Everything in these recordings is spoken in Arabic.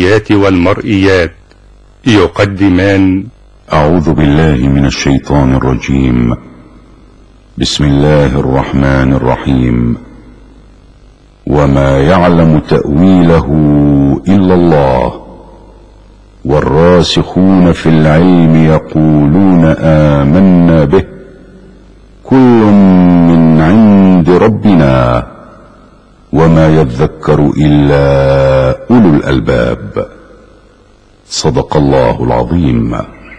والمرئيات يقدمان. أعوذ بالله من الشيطان الرجيم. بسم الله الرحمن الرحيم. وما يعلم تأويله إلا الله والراسخون في العلم يقولون آمنا به كل من عند ربنا وما يذكر إلا أولو الألباب. صدق الله العظيم.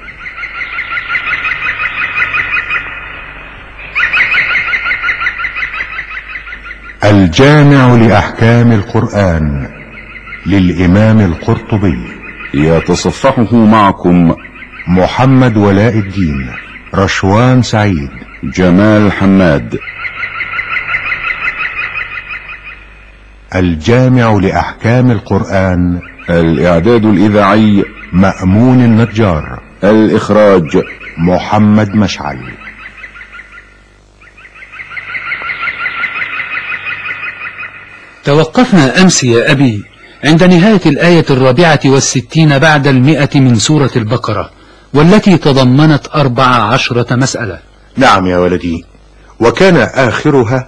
الجامع لأحكام القرآن للإمام القرطبي، يتصفحه معكم محمد ولاء الدين، رشوان سعيد، جمال حماد. الجامع لأحكام القرآن، الإعداد الإذاعي مأمون النجار، الإخراج محمد مشعل. توقفنا أمس يا أبي عند نهاية الآية 64 بعد 100 من سورة البقرة، والتي تضمنت 14 مسألة. نعم يا ولدي، وكان آخرها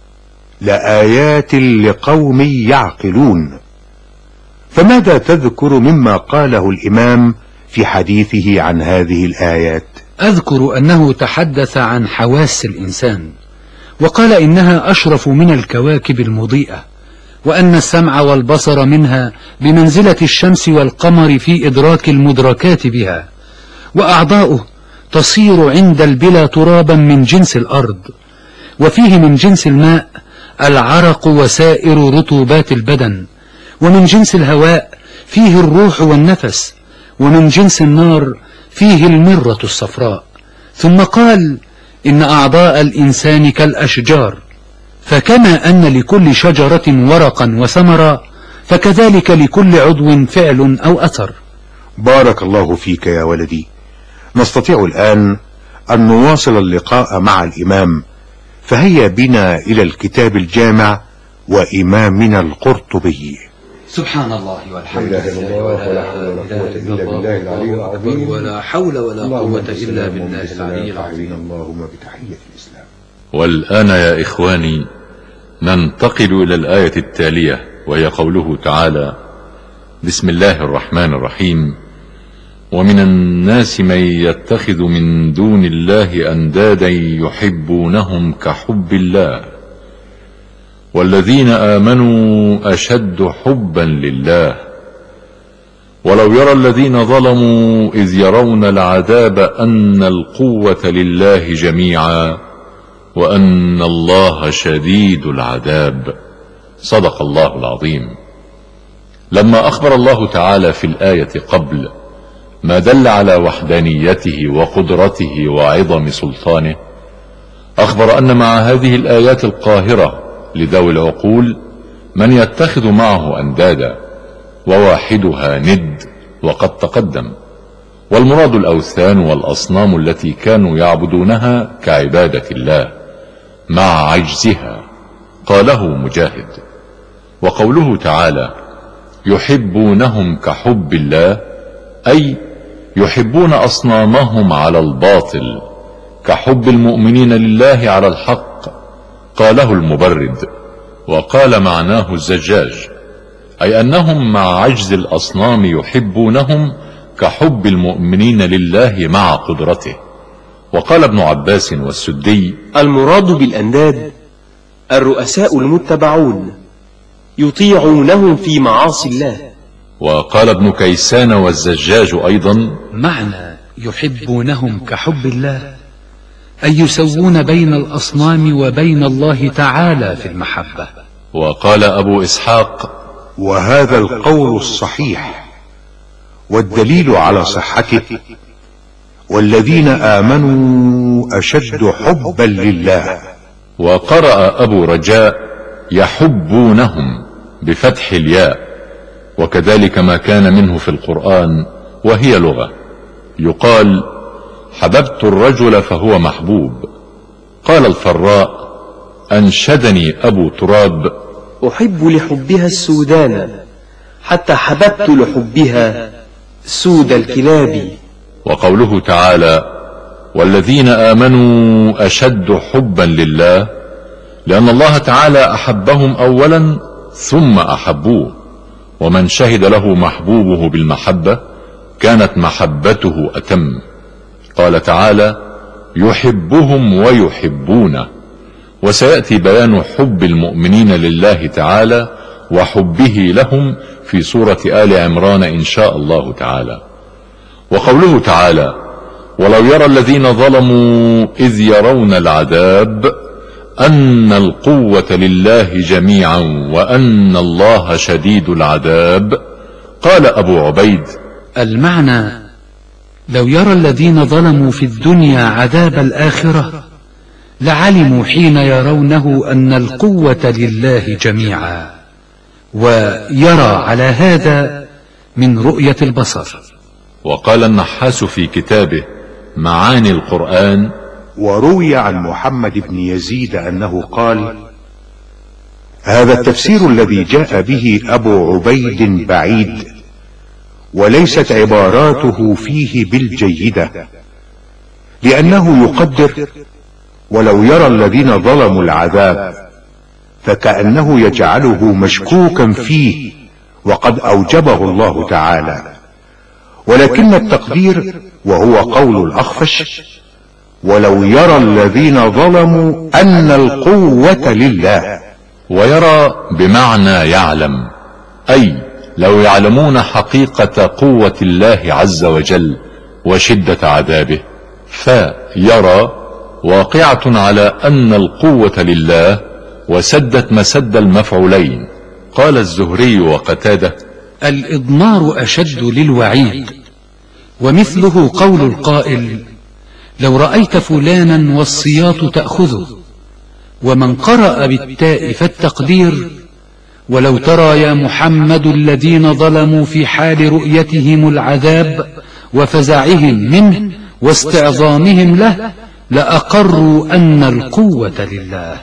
لآيات لقوم يعقلون. فماذا تذكر مما قاله الإمام في حديثه عن هذه الآيات؟ أذكر أنه تحدث عن حواس الإنسان، وقال إنها أشرف من الكواكب المضيئة، وأن السمع والبصر منها بمنزلة الشمس والقمر في إدراك المدركات بها، وأعضاؤه تصير عند البلا ترابا من جنس الأرض، وفيه من جنس الماء العرق وسائر رطوبات البدن، ومن جنس الهواء فيه الروح والنفس، ومن جنس النار فيه المرة الصفراء. ثم قال إن أعضاء الإنسان كالأشجار، فكما أن لكل شجرة ورقا وثمرا فكذلك لكل عضو فعل أو أثر. بارك الله فيك يا ولدي. نستطيع الآن أن نواصل اللقاء مع الإمام، فهيا بنا إلى الكتاب الجامع وإمامنا القرطبي. سبحان الله والحمد لله ولا إله إلا بالله العلي العظيم، ولا حول ولا قوة إلا بالله العلي العظيم. اللهم بتحية الإسلام. والآن يا إخواني ننتقل إلى الآية التالية، وهي قوله تعالى: بسم الله الرحمن الرحيم. ومن الناس من يتخذ من دون الله أندادا يحبونهم كحب الله والذين آمنوا أشد حبا لله ولو يرى الذين ظلموا إذ يرون العذاب أن القوة لله جميعا وأن الله شديد العذاب. صدق الله العظيم. لما أخبر الله تعالى في الآية قبل ما دل على وحدانيته وقدرته وعظم سلطانه، أخبر أن مع هذه الآيات القاهرة لذوي العقول من يتخذ معه أندادا، وواحدها ند وقد تقدم، والمراد الأوثان والأصنام التي كانوا يعبدونها كعبادة الله مع عجزها، قاله مجاهد. وقوله تعالى: يحبونهم كحب الله، أي يحبون أصنامهم على الباطل كحب المؤمنين لله على الحق، قاله المبرد. وقال معناه الزجاج، أي أنهم مع عجز الأصنام يحبونهم كحب المؤمنين لله مع قدرته. وقال ابن عباس والسدي: المراد بالأنداد الرؤساء المتبعون يطيعونهم في معاصي الله. وقال ابن كيسان والزجاج أيضا: معنى يحبونهم كحب الله أي يسوون بين الأصنام وبين الله تعالى في المحبة. وقال أبو إسحاق: وهذا القول الصحيح، والدليل على صحته: والذين آمنوا أشد حبا لله. وقرأ أبو رجاء: يحبونهم بفتح الياء، وكذلك ما كان منه في القرآن، وهي لغة. يقال: حببت الرجل فهو محبوب. قال الفراء: أنشدني أبو تراب: أحب لحبها السودان حتى حببت لحبها سود الكلاب. وقوله تعالى: والذين آمنوا أشد حبا لله، لأن الله تعالى أحبهم أولا ثم أحبوه، ومن شهد له محبوبه بالمحبة كانت محبته أتم. قال تعالى: يحبهم ويحبونه. وسيأتي بيان حب المؤمنين لله تعالى وحبه لهم في سورة آل عمران إن شاء الله تعالى. وقوله تعالى: ولو يرى الذين ظلموا إذ يرون العذاب أن القوة لله جميعا وأن الله شديد العذاب. قال أبو عبيد: المعنى: لو يرى الذين ظلموا في الدنيا عذاب الآخرة لعلموا حين يرونه أن القوة لله جميعا، ويرى على هذا من رؤية البصر. وقال النحاس في كتابه معاني القرآن: وروي عن محمد بن يزيد أنه قال: هذا التفسير الذي جاء به أبو عبيد بعيد، وليست عباراته فيه بالجيدة، لأنه يقدر ولو يرى الذين ظلموا العذاب، فكأنه يجعله مشكوكا فيه وقد أوجبه الله تعالى، ولكن التقدير وهو قول الأخفش: ولو يرى الذين ظلموا أن القوة لله. ويرى بمعنى يعلم، أي لو يعلمون حقيقة قوة الله عز وجل وشدة عذابه. فيرى واقعة على أن القوة لله وسدت مسد المفعولين. قال الزهري وقتادة: الإضمار أشد للوعيد، ومثله قول القائل: لو رأيت فلانا والسياط تأخذه. ومن قرأ بالتاء فالتقدير: ولو ترى يا محمد الذين ظلموا في حال رؤيتهم العذاب وفزعهم منه واستعظامهم له لأقروا أن القوة لله.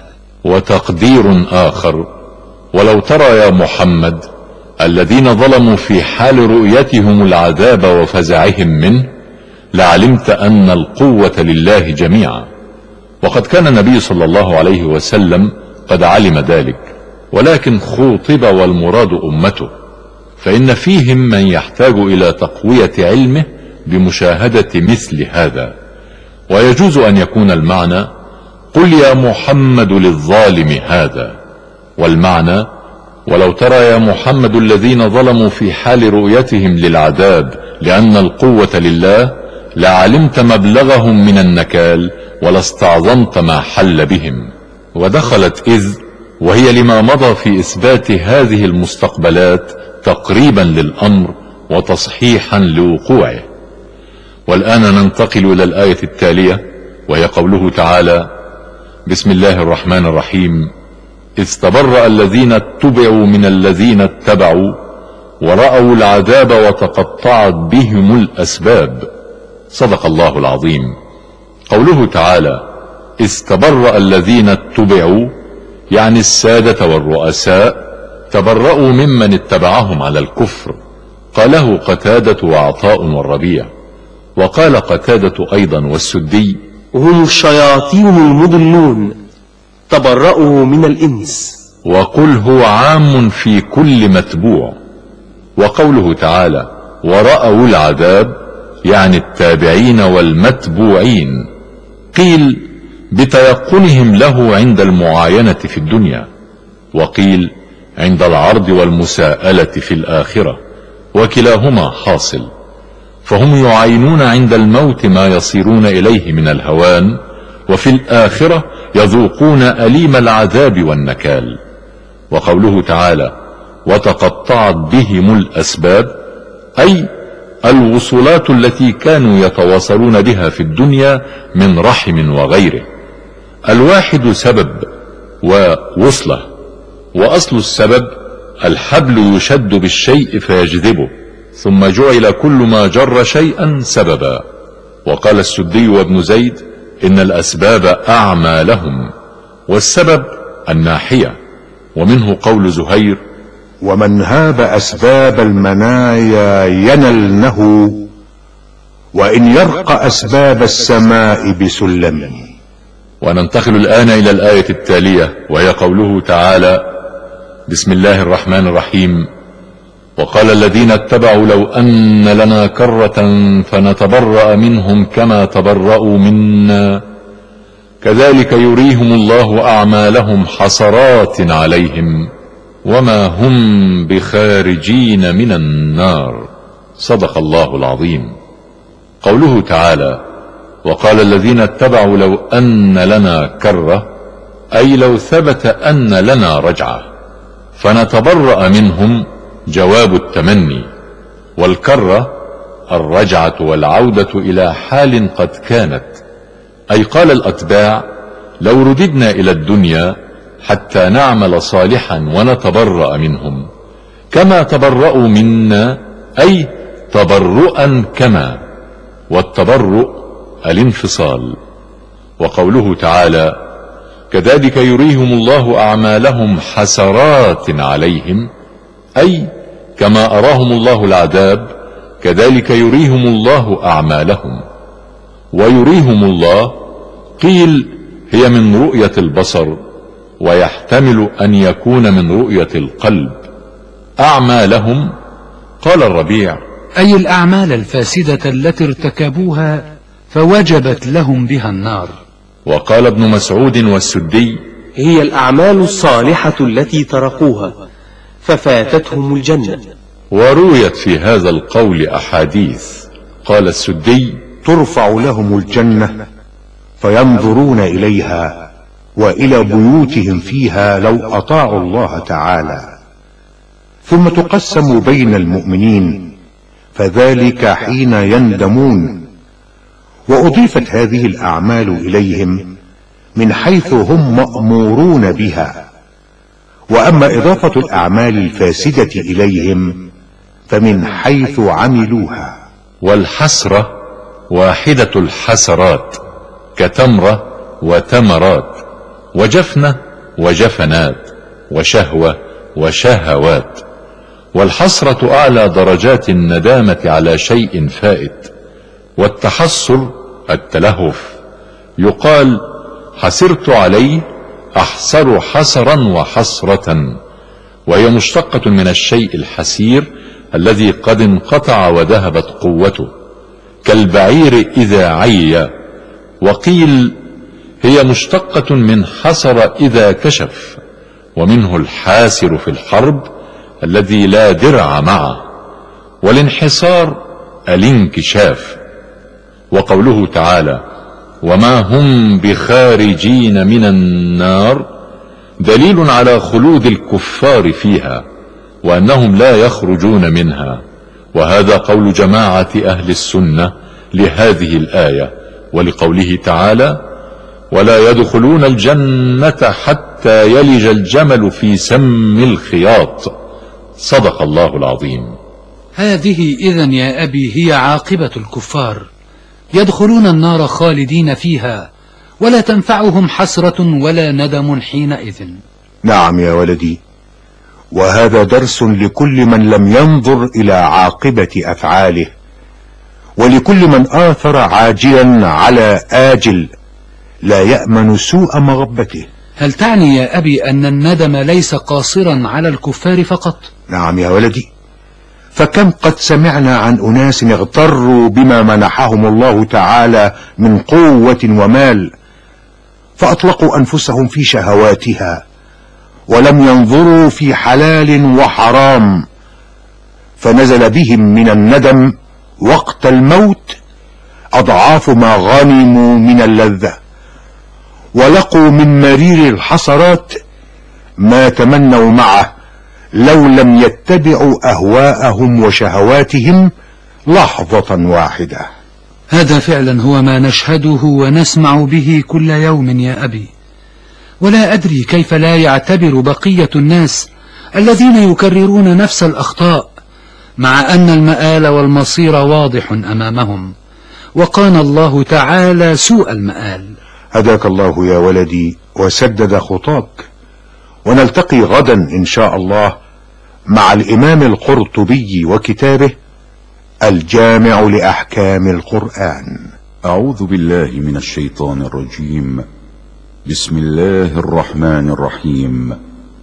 وتقدير آخر: ولو ترى يا محمد الذين ظلموا في حال رؤيتهم العذاب وفزعهم منه لعلمت أن القوة لله جميعا. وقد كان النبي صلى الله عليه وسلم قد علم ذلك، ولكن خوطب والمراد أمته، فإن فيهم من يحتاج إلى تقوية علمه بمشاهدة مثل هذا. ويجوز أن يكون المعنى: قل يا محمد للظالم هذا، والمعنى: ولو ترى يا محمد الذين ظلموا في حال رؤيتهم للعذاب لأن القوة لله لعلمت مبلغهم من النكال ولاستعظمت ما حل بهم. ودخلت إذ وهي لما مضى في إثبات هذه المستقبلات تقريبا للأمر وتصحيحا لوقوعه. والآن ننتقل إلى الآية التالية، وهي قوله تعالى: بسم الله الرحمن الرحيم: إذ تبرأ الذين اتبعوا من الذين اتبعوا ورأوا العذاب وتقطعت بهم الأسباب. صدق الله العظيم. قوله تعالى: إذ تبرأ الذين اتبعوا، يعني السادة والرؤساء تبرأوا ممن اتبعهم على الكفر. قاله قتادة وعطاء والربيع. وقال قتادة أيضا والسدي: هم الشياطين المضلون تبرأوا من الإنس. وقل هو عام في كل متبوع. وقوله تعالى: ورأوا العذاب، يعني التابعين والمتبوعين. قيل بتيقنهم له عند المعاينة في الدنيا، وقيل عند العرض والمساءلة في الآخرة، وكلاهما حاصل. فهم يعاينون عند الموت ما يصيرون إليه من الهوان، وفي الآخرة يذوقون أليم العذاب والنكال. وقوله تعالى: وتقطعت بهم الأسباب، أي الوصولات التي كانوا يتواصلون بها في الدنيا من رحم وغيره. الواحد سبب ووصله، وأصل السبب الحبل يشد بالشيء فيجذبه، ثم جعل كل ما جر شيئا سببا. وقال السدي وابن زيد: إن الأسباب أعمالهم، والسبب الناحية. ومنه قول زهير: ومن هاب أسباب المنايا ينلنه، وإن يرق أسباب السماء بسلم. وننتقل الآن إلى الآية التالية، وهي قوله تعالى: بسم الله الرحمن الرحيم. وقال الذين اتبعوا لو أن لنا كرة فنتبرأ منهم كما تبرأوا منا كذلك يريهم الله أعمالهم حسرات عليهم وما هم بخارجين من النار. صدق الله العظيم. قوله تعالى: وقال الذين اتبعوا لو أن لنا كرة، أي لو ثبت أن لنا رجعة، فنتبرأ منهم جواب التمني، والكرة الرجعة والعودة إلى حال قد كانت، أي قال الأتباع: لو رددنا إلى الدنيا حتى نعمل صالحا ونتبرأ منهم كما تبرأوا منا، أي تبرؤا كما، والتبرؤ الانفصال. وقوله تعالى: كذلك يريهم الله أعمالهم حسرات عليهم، أي كما أراهم الله العذاب كذلك يريهم الله أعمالهم. ويريهم الله قيل هي من رؤية البصر، ويحتمل أن يكون من رؤية القلب. أعمالهم قال الربيع: أي الأعمال الفاسدة التي ارتكبوها فوجبت لهم بها النار. وقال ابن مسعود والسدي: هي الأعمال الصالحة التي تركوها ففاتتهم الجنة. ورويت في هذا القول أحاديث. قال السدي: ترفع لهم الجنة فينظرون إليها وإلى بيوتهم فيها لو أطاعوا الله تعالى، ثم تقسم بين المؤمنين، فذلك حين يندمون. وأضيفت هذه الأعمال إليهم من حيث هم مأمورون بها، وأما إضافة الأعمال الفاسدة إليهم فمن حيث عملوها. والحسرة واحدة الحسرات، كتمرة وتمرات، وجفنة وجفنات، وشهوة وشهوات. والحسرة أعلى درجات الندامة على شيء فائت. والتحسر التلهف، يقال: حسرت عليه، أحسر حسرا وحسرة، وهي مشتقة من الشيء الحسير الذي قد انقطع وذهبت قوته، كالبعير إذا عي. وقيل هي مشتقة من حسر إذا كشف، ومنه الحاسر في الحرب الذي لا درع معه. والانحسار الانكشاف. وقوله تعالى: وما هم بخارجين من النار، دليل على خلود الكفار فيها وأنهم لا يخرجون منها. وهذا قول جماعة أهل السنة لهذه الآية، ولقوله تعالى: ولا يدخلون الجنة حتى يلج الجمل في سم الخياط. صدق الله العظيم. هذه إذن يا أبي هي عاقبة الكفار، يدخلون النار خالدين فيها، ولا تنفعهم حسرة ولا ندم حينئذ. نعم يا ولدي، وهذا درس لكل من لم ينظر إلى عاقبة أفعاله، ولكل من آثر عاجلا على آجل لا يأمن سوء مغبته. هل تعني يا أبي أن الندم ليس قاصرا على الكفار فقط؟ نعم يا ولدي، فكم قد سمعنا عن أناس اغتروا بما منحهم الله تعالى من قوة ومال، فأطلقوا أنفسهم في شهواتها ولم ينظروا في حلال وحرام، فنزل بهم من الندم وقت الموت أضعاف ما غنموا من اللذة، ولقوا من مرير الحسرات ما تمنوا معه لو لم يتبعوا أهواءهم وشهواتهم لحظة واحدة. هذا فعلا هو ما نشهده ونسمع به كل يوم يا أبي، ولا أدري كيف لا يعتبر بقية الناس الذين يكررون نفس الأخطاء، مع أن المآل والمصير واضح أمامهم، وقان الله تعالى سوء المآل. هداك الله يا ولدي وسدد خطاك، ونلتقي غدا إن شاء الله مع الإمام القرطبي وكتابه الجامع لأحكام القرآن. أعوذ بالله من الشيطان الرجيم. بسم الله الرحمن الرحيم.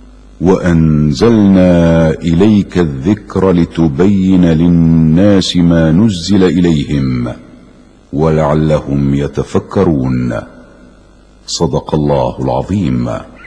وأنزلنا إليك الذكر لتبين للناس ما نزل إليهم ولعلهم يتفكرون. صدق الله العظيم.